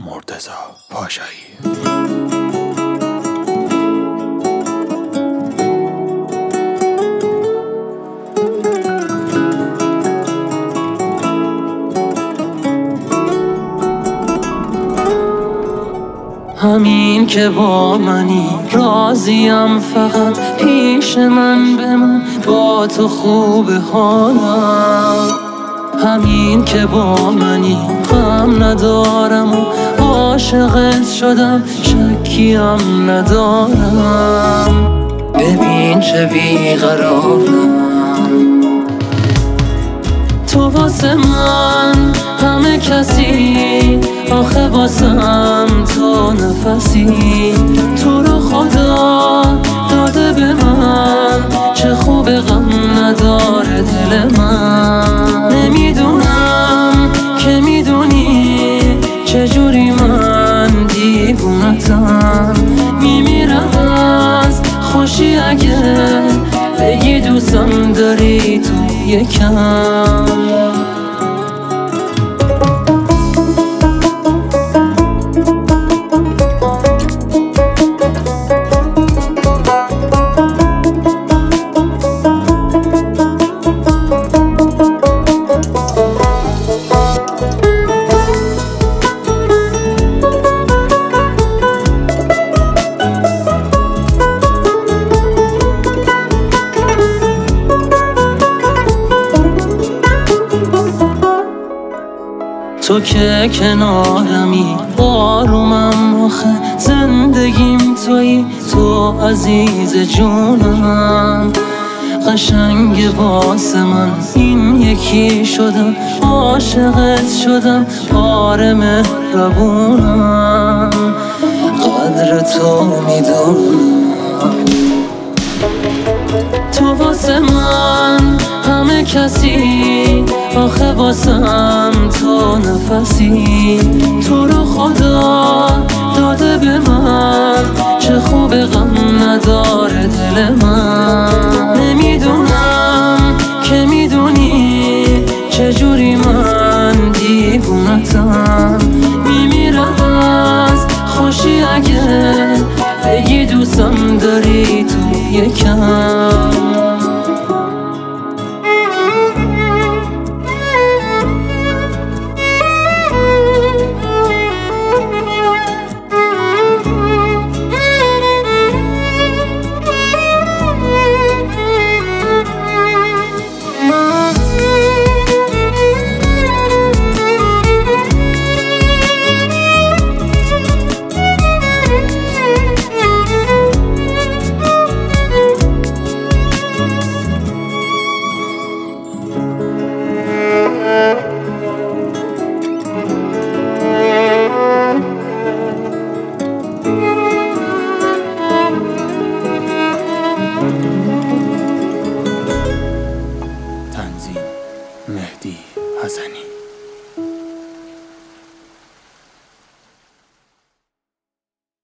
مرتضی پاشایی. همین که با منی راضیم، فقط پیش من بمون، با تو خوب حالم. همین که با منی غم ندارم و عاشقت شدم، شکیم ندارم. ببین چه بیقرارم، تو واسه من همه کسی، آخه واسم تو نفسی. تو رو خدا داده به من، چه خوب غم نداره دل من. نمیدونم که میدونی چجوری من دیوونتم. میمیرم از خوشی اگه بگی دوستم داری تو یکم. تو که کنارمی آرومم، آخه زندگیم تویی، تو عزیز جونم. قشنگ واسه من این یکی شدم، عاشقت شدم، آره مهربونم. قدر تو میدونم، تو واسه من همه کسی، آخه واسم تو نفسی. تو رو خدا داده به من، چه خوب غم نداره دل من. نمیدونم که میدونی چجوری من دیوونتم. میمیرم از خوشی اگه بگی دوستم داری تو یکم. تنظیم مهدی حسنی.